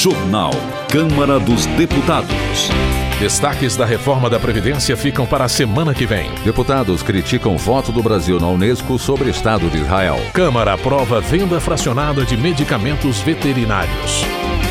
Jornal Câmara dos Deputados. Destaques da reforma da Previdência ficam para a semana que vem. Deputados criticam voto do Brasil na Unesco sobre Estado de Israel. Câmara aprova venda fracionada de medicamentos veterinários.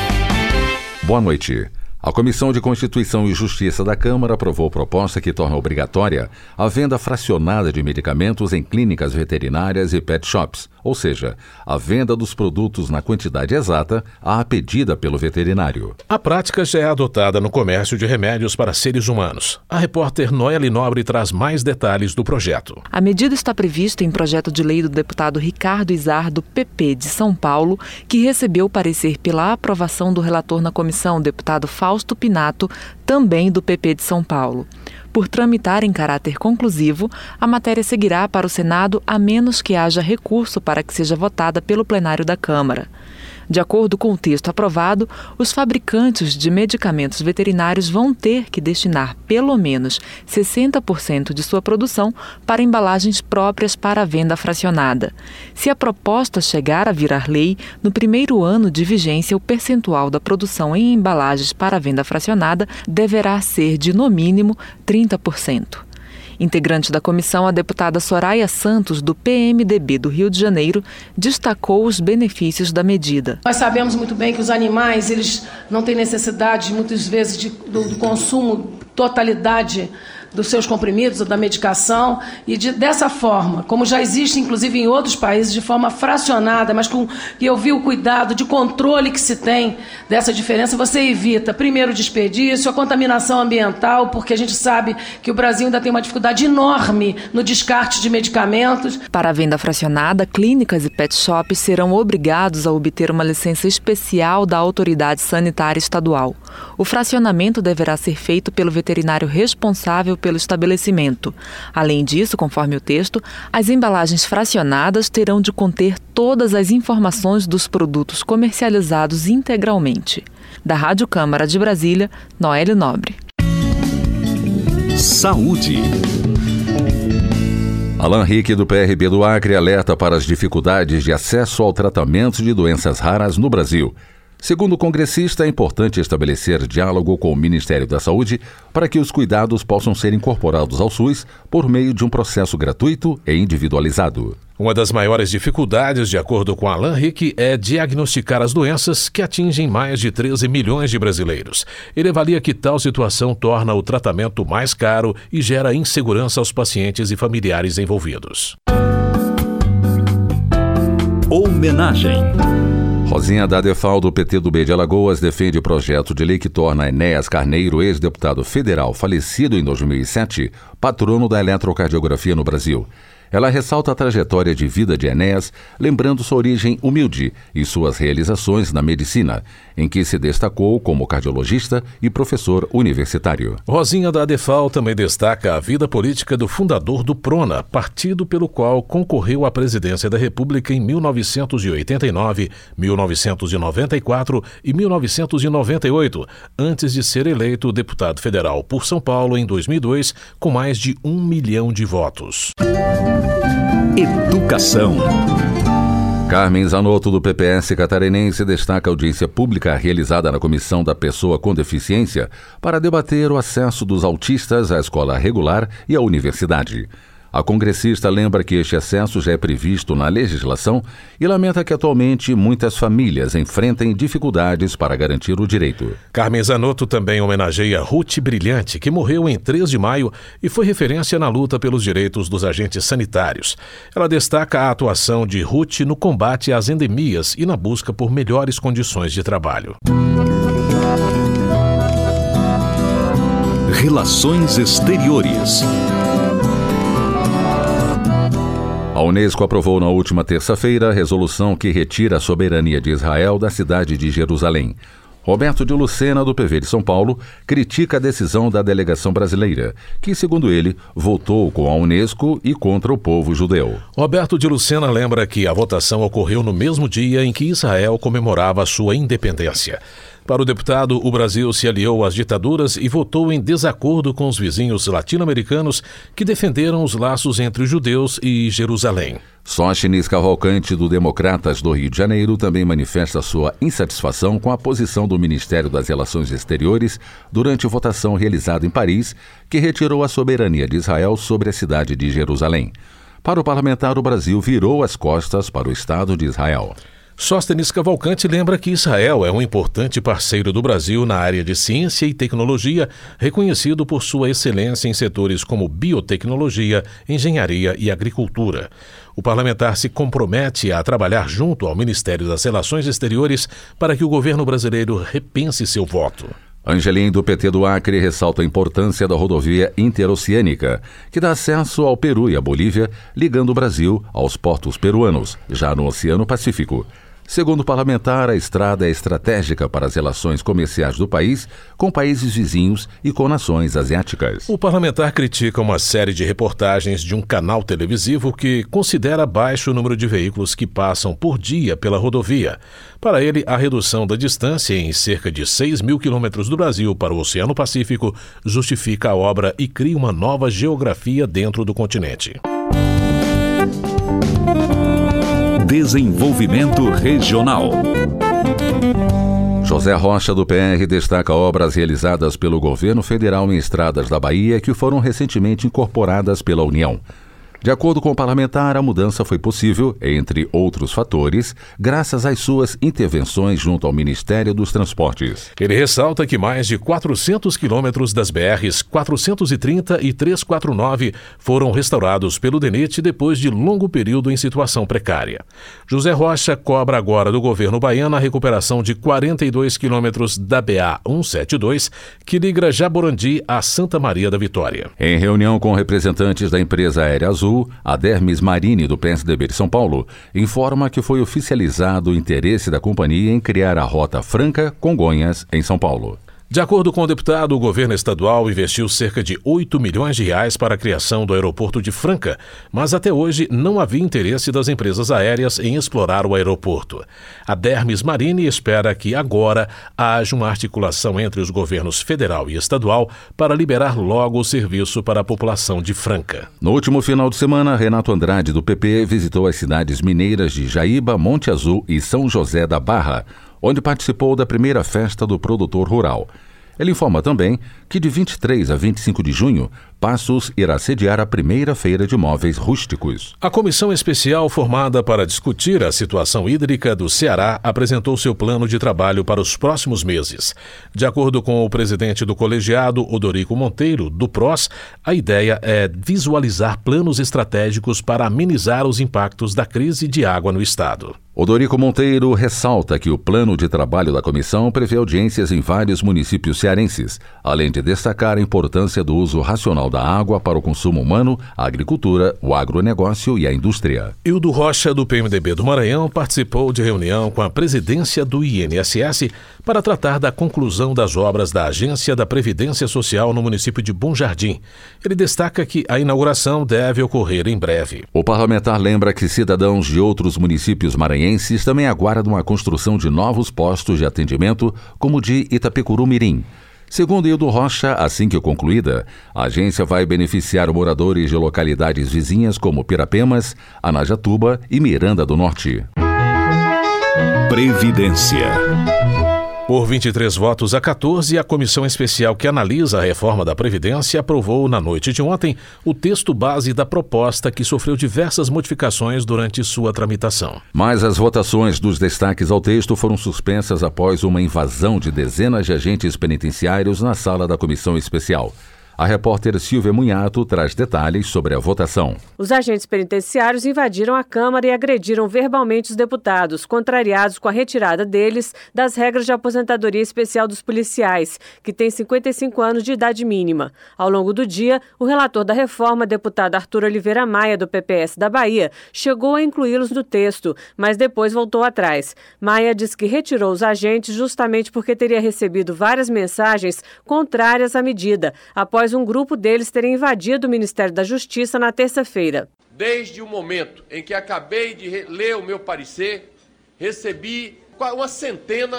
Boa noite. A Comissão de Constituição e Justiça da Câmara aprovou proposta que torna obrigatória a venda fracionada de medicamentos em clínicas veterinárias e pet shops, ou seja, a venda dos produtos na quantidade exata à pedida pelo veterinário. A prática já é adotada no comércio de remédios para seres humanos. A repórter Noeli Nobre traz mais detalhes do projeto. A medida está prevista em projeto de lei do deputado Ricardo Izar, do PP de São Paulo, que recebeu parecer pela aprovação do relator na comissão, deputado Fausto Pinato, também do PP de São Paulo. Por tramitar em caráter conclusivo, a matéria seguirá para o Senado a menos que haja recurso para que seja votada pelo plenário da Câmara. De acordo com o texto aprovado, os fabricantes de medicamentos veterinários vão ter que destinar pelo menos 60% de sua produção para embalagens próprias para a venda fracionada. Se a proposta chegar a virar lei, no primeiro ano de vigência, o percentual da produção em embalagens para venda fracionada deverá ser de, no mínimo, 30%. Integrante da comissão, a deputada Soraya Santos, do PMDB do Rio de Janeiro, destacou os benefícios da medida. Nós sabemos muito bem que os animais eles não têm necessidade, muitas vezes, do consumo, totalidade dos seus comprimidos ou da medicação, e dessa forma, como já existe inclusive em outros países, de forma fracionada, mas com que eu vi o cuidado de controle que se tem dessa diferença, você evita, primeiro, o desperdício, a contaminação ambiental, porque a gente sabe que o Brasil ainda tem uma dificuldade enorme no descarte de medicamentos. Para a venda fracionada, clínicas e pet shops serão obrigados a obter uma licença especial da autoridade sanitária estadual. O fracionamento deverá ser feito pelo veterinário responsável pelo estabelecimento. Além disso, conforme o texto, as embalagens fracionadas terão de conter todas as informações dos produtos comercializados integralmente. Da Rádio Câmara de Brasília, Noeli Nobre. Saúde. Alan Rick, do PRB do Acre, alerta para as dificuldades de acesso ao tratamento de doenças raras no Brasil. Segundo o congressista, é importante estabelecer diálogo com o Ministério da Saúde para que os cuidados possam ser incorporados ao SUS por meio de um processo gratuito e individualizado. Uma das maiores dificuldades, de acordo com Alan Rick, é diagnosticar as doenças que atingem mais de 13 milhões de brasileiros. Ele avalia que tal situação torna o tratamento mais caro e gera insegurança aos pacientes e familiares envolvidos. Homenagem. Rosinha Dadefal, do PT do B de Alagoas, defende projeto de lei que torna Enéas Carneiro, ex-deputado federal falecido em 2007, patrono da eletrocardiografia no Brasil. Ela ressalta a trajetória de vida de Enéas, lembrando sua origem humilde e suas realizações na medicina, em que se destacou como cardiologista e professor universitário. Rosinha Dadefal também destaca a vida política do fundador do PRONA, partido pelo qual concorreu à presidência da República em 1989, 1994 e 1998, antes de ser eleito deputado federal por São Paulo em 2002, com mais de 1 milhão de votos. Educação. Carmen Zanotto, do PPS catarinense, destaca a audiência pública realizada na Comissão da Pessoa com Deficiência para debater o acesso dos autistas à escola regular e à universidade. A congressista lembra que este acesso já é previsto na legislação e lamenta que atualmente muitas famílias enfrentem dificuldades para garantir o direito. Carmen Zanotto também homenageia Ruth Brilhante, que morreu em 3 de maio e foi referência na luta pelos direitos dos agentes sanitários. Ela destaca a atuação de Ruth no combate às endemias e na busca por melhores condições de trabalho. Relações Exteriores. A Unesco aprovou na última terça-feira a resolução que retira a soberania de Israel da cidade de Jerusalém. Roberto de Lucena, do PV de São Paulo, critica a decisão da delegação brasileira, que, segundo ele, votou com a Unesco e contra o povo judeu. Roberto de Lucena lembra que a votação ocorreu no mesmo dia em que Israel comemorava a sua independência. Para o deputado, o Brasil se aliou às ditaduras e votou em desacordo com os vizinhos latino-americanos que defenderam os laços entre os judeus e Jerusalém. Sóstenes Cavalcante, do Democratas do Rio de Janeiro, também manifesta sua insatisfação com a posição do Ministério das Relações Exteriores durante a votação realizada em Paris, que retirou a soberania de Israel sobre a cidade de Jerusalém. Para o parlamentar, o Brasil virou as costas para o Estado de Israel. Sóstenes Cavalcante lembra que Israel é um importante parceiro do Brasil na área de ciência e tecnologia, reconhecido por sua excelência em setores como biotecnologia, engenharia e agricultura. O parlamentar se compromete a trabalhar junto ao Ministério das Relações Exteriores para que o governo brasileiro repense seu voto. Angelim, do PT do Acre, ressalta a importância da rodovia interoceânica, que dá acesso ao Peru e à Bolívia, ligando o Brasil aos portos peruanos, já no Oceano Pacífico. Segundo o parlamentar, a estrada é estratégica para as relações comerciais do país com países vizinhos e com nações asiáticas. O parlamentar critica uma série de reportagens de um canal televisivo que considera baixo o número de veículos que passam por dia pela rodovia. Para ele, a redução da distância em cerca de 6 mil quilômetros do Brasil para o Oceano Pacífico justifica a obra e cria uma nova geografia dentro do continente. Desenvolvimento Regional. José Rocha, do PR, destaca obras realizadas pelo governo federal em estradas da Bahia que foram recentemente incorporadas pela União. De acordo com o parlamentar, a mudança foi possível, entre outros fatores, graças às suas intervenções junto ao Ministério dos Transportes. Ele ressalta que mais de 400 quilômetros das BRs 430 e 349 foram restaurados pelo DENIT depois de longo período em situação precária. José Rocha cobra agora do governo baiano a recuperação de 42 quilômetros da BA 172, que liga Jaborandi a Santa Maria da Vitória. Em reunião com representantes da empresa Aérea Azul, a Dermis Marini, do PSDB de São Paulo, informa que foi oficializado o interesse da companhia em criar a Rota Franca-Congonhas, em São Paulo. De acordo com o deputado, o governo estadual investiu cerca de 8 milhões de reais para a criação do aeroporto de Franca, mas até hoje não havia interesse das empresas aéreas em explorar o aeroporto. A Dermis Marini espera que agora haja uma articulação entre os governos federal e estadual para liberar logo o serviço para a população de Franca. No último final de semana, Renato Andrade, do PP, visitou as cidades mineiras de Jaíba, Monte Azul e São José da Barra, onde participou da primeira festa do produtor rural. Ele informa também que de 23 a 25 de junho, Passos irá sediar a primeira feira de móveis rústicos. A comissão especial formada para discutir a situação hídrica do Ceará apresentou seu plano de trabalho para os próximos meses. De acordo com o presidente do colegiado, Odorico Monteiro, do PROS, a ideia é visualizar planos estratégicos para amenizar os impactos da crise de água no estado. Odorico Monteiro ressalta que o plano de trabalho da comissão prevê audiências em vários municípios cearenses, além de destacar a importância do uso racional da água para o consumo humano, a agricultura, o agronegócio e a indústria. Hildo Rocha, do PMDB do Maranhão, participou de reunião com a presidência do INSS para tratar da conclusão das obras da Agência da Previdência Social no município de Bom Jardim. Ele destaca que a inauguração deve ocorrer em breve. O parlamentar lembra que cidadãos de outros municípios maranhenses também aguardam a construção de novos postos de atendimento, como o de Itapecuru-Mirim. Segundo Hildo Rocha, assim que concluída, a agência vai beneficiar moradores de localidades vizinhas como Pirapemas, Anajatuba e Miranda do Norte. Previdência. Por 23 votos a 14, a comissão especial que analisa a reforma da Previdência aprovou na noite de ontem o texto base da proposta, que sofreu diversas modificações durante sua tramitação. Mas as votações dos destaques ao texto foram suspensas após uma invasão de dezenas de agentes penitenciários na sala da comissão especial. A repórter Silvia Munhato traz detalhes sobre a votação. Os agentes penitenciários invadiram a Câmara e agrediram verbalmente os deputados, contrariados com a retirada deles das regras de aposentadoria especial dos policiais, que têm 55 anos de idade mínima. Ao longo do dia, o relator da reforma, deputado Arthur Oliveira Maia, do PPS da Bahia, chegou a incluí-los no texto, mas depois voltou atrás. Maia diz que retirou os agentes justamente porque teria recebido várias mensagens contrárias à medida, após um grupo deles terem invadido o Ministério da Justiça na terça-feira. Desde o momento em que acabei de ler o meu parecer, recebi uma centena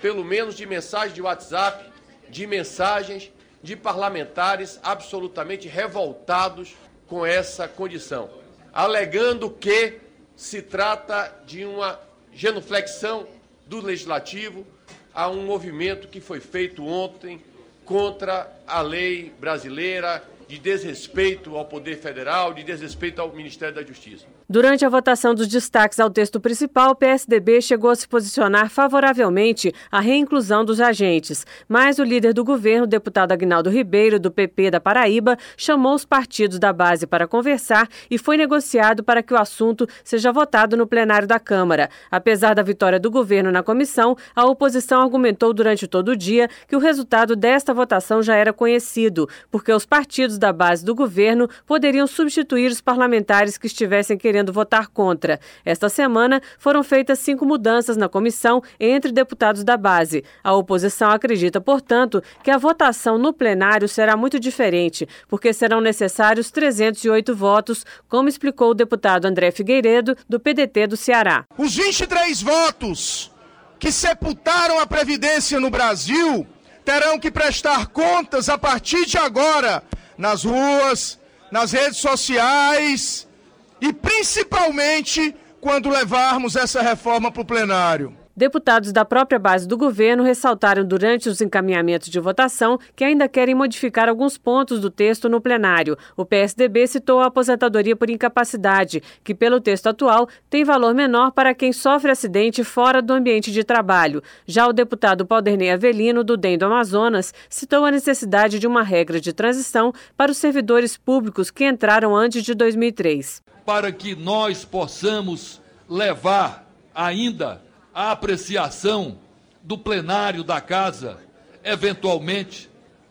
pelo menos de mensagens de WhatsApp, de mensagens de parlamentares absolutamente revoltados com essa condição, alegando que se trata de uma genuflexão do Legislativo a um movimento que foi feito ontem contra a lei brasileira, de desrespeito ao Poder Federal, de desrespeito ao Ministério da Justiça. Durante a votação dos destaques ao texto principal, o PSDB chegou a se posicionar favoravelmente à reinclusão dos agentes, mas o líder do governo, o deputado Aguinaldo Ribeiro, do PP da Paraíba, chamou os partidos da base para conversar e foi negociado para que o assunto seja votado no plenário da Câmara. Apesar da vitória do governo na comissão, a oposição argumentou durante todo o dia que o resultado desta votação já era conhecido, porque os partidos da base do governo poderiam substituir os parlamentares que estivessem querendo votar contra. Esta semana foram feitas 5 mudanças na comissão entre deputados da base. A oposição acredita, portanto, que a votação no plenário será muito diferente, porque serão necessários 308 votos, como explicou o deputado André Figueiredo, do PDT do Ceará. Os 23 votos que sepultaram a Previdência no Brasil terão que prestar contas a partir de agora, nas ruas, nas redes sociais e principalmente quando levarmos essa reforma para o plenário. Deputados da própria base do governo ressaltaram durante os encaminhamentos de votação que ainda querem modificar alguns pontos do texto no plenário. O PSDB citou a aposentadoria por incapacidade, que pelo texto atual tem valor menor para quem sofre acidente fora do ambiente de trabalho. Já o deputado Paulderney Avelino, do DEM do Amazonas, citou a necessidade de uma regra de transição para os servidores públicos que entraram antes de 2003. Para que nós possamos levar ainda a apreciação do plenário da Casa, eventualmente,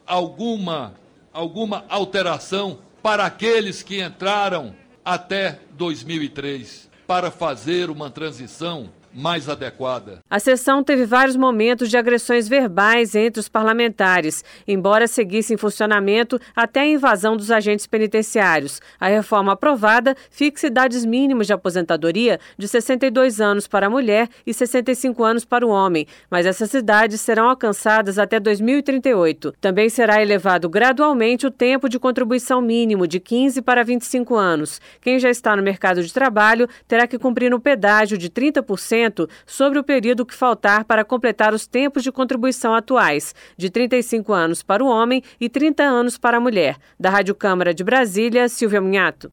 alguma alteração para aqueles que entraram até 2003, para fazer uma transição mais adequada. A sessão teve vários momentos de agressões verbais entre os parlamentares, embora seguisse em funcionamento até a invasão dos agentes penitenciários. A reforma aprovada fixa idades mínimas de aposentadoria de 62 anos para a mulher e 65 anos para o homem, mas essas idades serão alcançadas até 2038. Também será elevado gradualmente o tempo de contribuição mínimo de 15 para 25 anos. Quem já está no mercado de trabalho terá que cumprir um pedágio de 30% sobre o período que faltar para completar os tempos de contribuição atuais, de 35 anos para o homem e 30 anos para a mulher. Da Rádio Câmara de Brasília, Silvia Munhato.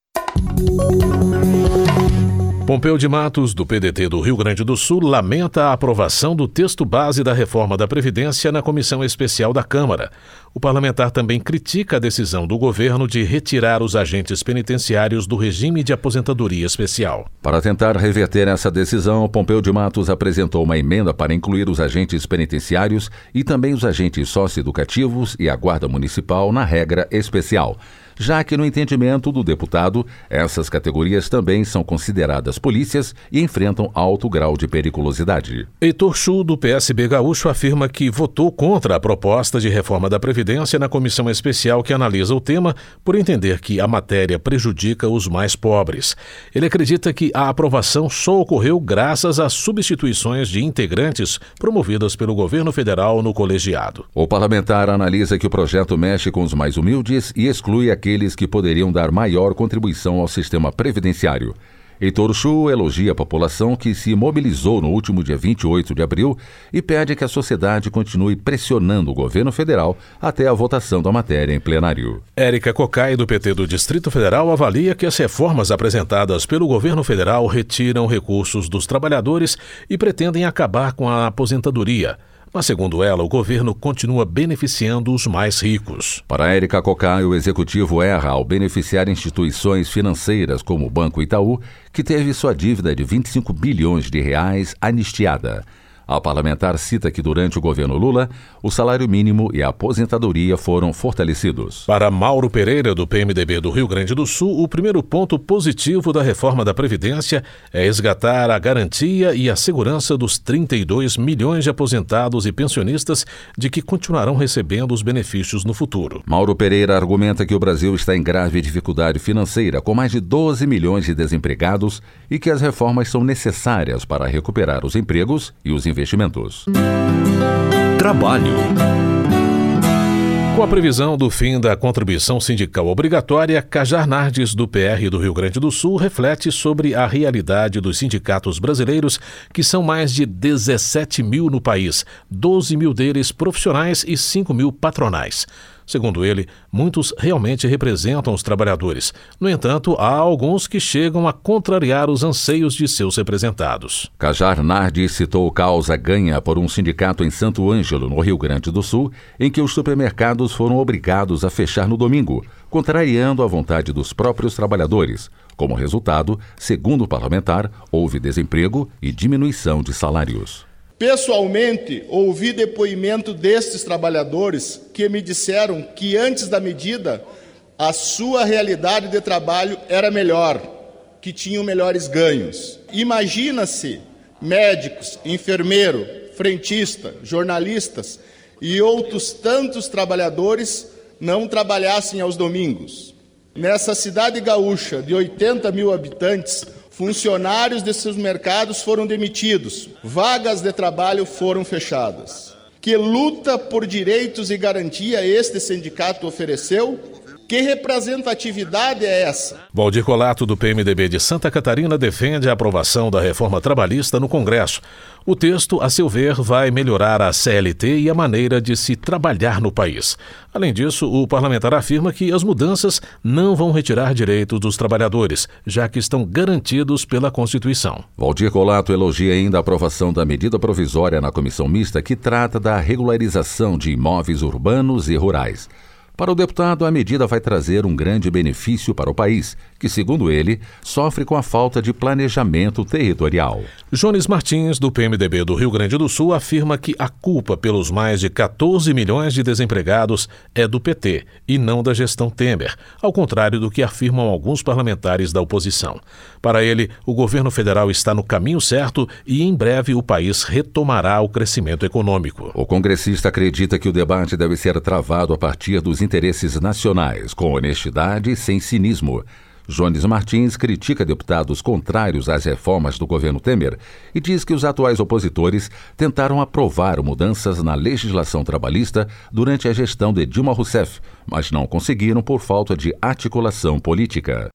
Pompeu de Matos, do PDT do Rio Grande do Sul, lamenta a aprovação do texto base da reforma da Previdência na Comissão Especial da Câmara. O parlamentar também critica a decisão do governo de retirar os agentes penitenciários do regime de aposentadoria especial. Para tentar reverter essa decisão, Pompeu de Matos apresentou uma emenda para incluir os agentes penitenciários e também os agentes socioeducativos e a Guarda Municipal na regra especial, já que, no entendimento do deputado, essas categorias também são consideradas polícias e enfrentam alto grau de periculosidade. Heitor Chu, do PSB gaúcho, afirma que votou contra a proposta de reforma da Previdência na comissão especial que analisa o tema, por entender que a matéria prejudica os mais pobres. Ele acredita que a aprovação só ocorreu graças às substituições de integrantes promovidas pelo governo federal no colegiado. O parlamentar analisa que o projeto mexe com os mais humildes e exclui aqueles que poderiam dar maior contribuição ao sistema previdenciário. Heitor Chu elogia a população que se mobilizou no último dia 28 de abril e pede que a sociedade continue pressionando o governo federal até a votação da matéria em plenário. Érica Cocai, do PT do Distrito Federal, avalia que as reformas apresentadas pelo governo federal retiram recursos dos trabalhadores e pretendem acabar com a aposentadoria. Mas, segundo ela, o governo continua beneficiando os mais ricos. Para Érica Cocai, o executivo erra ao beneficiar instituições financeiras como o Banco Itaú, que teve sua dívida de 25 bilhões de reais anistiada. A parlamentar cita que durante o governo Lula, o salário mínimo e a aposentadoria foram fortalecidos. Para Mauro Pereira, do PMDB do Rio Grande do Sul, o primeiro ponto positivo da reforma da Previdência é resgatar a garantia e a segurança dos 32 milhões de aposentados e pensionistas de que continuarão recebendo os benefícios no futuro. Mauro Pereira argumenta que o Brasil está em grave dificuldade financeira, com mais de 12 milhões de desempregados e que as reformas são necessárias para recuperar os empregos e os investimentos Investimentos. Trabalho. Com a previsão do fim da contribuição sindical obrigatória, Kajar Nardes, do PR do Rio Grande do Sul, reflete sobre a realidade dos sindicatos brasileiros, que são mais de 17 mil no país, 12 mil deles profissionais e 5 mil patronais. Segundo ele, muitos realmente representam os trabalhadores. No entanto, há alguns que chegam a contrariar os anseios de seus representados. Kajar Nardes citou causa ganha por um sindicato em Santo Ângelo, no Rio Grande do Sul, em que os supermercados foram obrigados a fechar no domingo, contrariando a vontade dos próprios trabalhadores. Como resultado, segundo o parlamentar, houve desemprego e diminuição de salários. Pessoalmente, ouvi depoimento destes trabalhadores que me disseram que antes da medida, a sua realidade de trabalho era melhor, que tinham melhores ganhos. Imagina-se médicos, enfermeiro, frentista, jornalistas e outros tantos trabalhadores não trabalhassem aos domingos. Nessa cidade gaúcha de 80 mil habitantes, funcionários desses mercados foram demitidos, vagas de trabalho foram fechadas. Que luta por direitos e garantia este sindicato ofereceu? Que representatividade é essa? Valdir Colato, do PMDB de Santa Catarina, defende a aprovação da reforma trabalhista no Congresso. O texto, a seu ver, vai melhorar a CLT e a maneira de se trabalhar no país. Além disso, o parlamentar afirma que as mudanças não vão retirar direitos dos trabalhadores, já que estão garantidos pela Constituição. Valdir Colato elogia ainda a aprovação da medida provisória na comissão mista que trata da regularização de imóveis urbanos e rurais. Para o deputado, a medida vai trazer um grande benefício para o país, que, segundo ele, sofre com a falta de planejamento territorial. Jones Martins, do PMDB do Rio Grande do Sul, afirma que a culpa pelos mais de 14 milhões de desempregados é do PT e não da gestão Temer, ao contrário do que afirmam alguns parlamentares da oposição. Para ele, o governo federal está no caminho certo e, em breve, o país retomará o crescimento econômico. O congressista acredita que o debate deve ser travado a partir dos interesses nacionais, com honestidade e sem cinismo. Jones Martins critica deputados contrários às reformas do governo Temer e diz que os atuais opositores tentaram aprovar mudanças na legislação trabalhista durante a gestão de Dilma Rousseff, mas não conseguiram por falta de articulação política.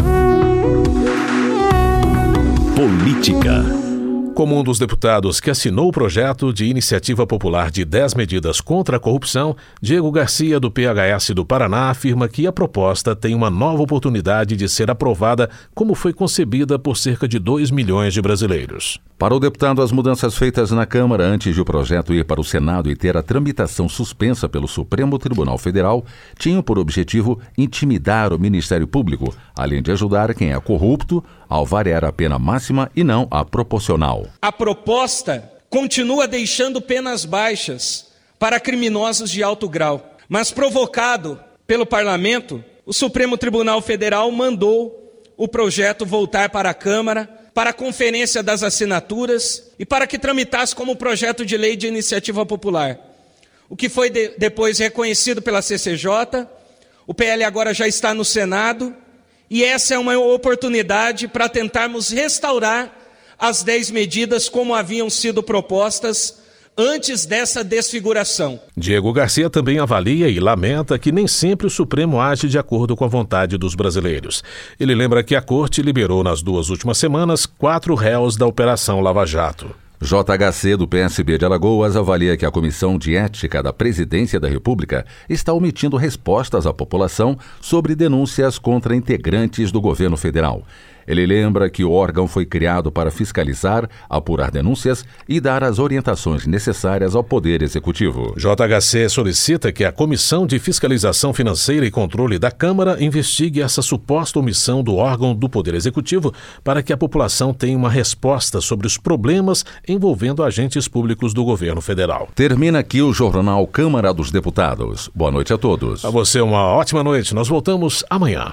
Política. Como um dos deputados que assinou o projeto de iniciativa popular de 10 medidas contra a corrupção, Diego Garcia, do PHS do Paraná, afirma que a proposta tem uma nova oportunidade de ser aprovada como foi concebida por cerca de 2 milhões de brasileiros. Para o deputado, as mudanças feitas na Câmara antes de o projeto ir para o Senado e ter a tramitação suspensa pelo Supremo Tribunal Federal tinham por objetivo intimidar o Ministério Público, além de ajudar quem é corrupto ao variar a pena máxima e não a proporcional. A proposta continua deixando penas baixas para criminosos de alto grau, mas provocado pelo Parlamento, o Supremo Tribunal Federal mandou o projeto voltar para a Câmara, para a Conferência das Assinaturas e para que tramitasse como projeto de lei de iniciativa popular. O que foi depois reconhecido pela CCJ, o PL agora já está no Senado e essa é uma oportunidade para tentarmos restaurar as 10 medidas como haviam sido propostas antes dessa desfiguração. Diego Garcia também avalia e lamenta que nem sempre o Supremo age de acordo com a vontade dos brasileiros. Ele lembra que a Corte liberou nas 2 últimas semanas 4 réus da Operação Lava Jato. JHC, do PSB de Alagoas, avalia que a Comissão de Ética da Presidência da República está omitindo respostas à população sobre denúncias contra integrantes do governo federal. Ele lembra que o órgão foi criado para fiscalizar, apurar denúncias e dar as orientações necessárias ao Poder Executivo. JHC solicita que a Comissão de Fiscalização Financeira e Controle da Câmara investigue essa suposta omissão do órgão do Poder Executivo para que a população tenha uma resposta sobre os problemas envolvendo agentes públicos do governo federal. Termina aqui o Jornal Câmara dos Deputados. Boa noite a todos. A você uma ótima noite. Nós voltamos amanhã.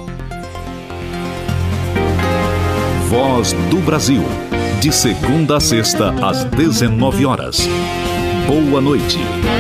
Voz do Brasil. De segunda a sexta, às 19 horas. Boa noite.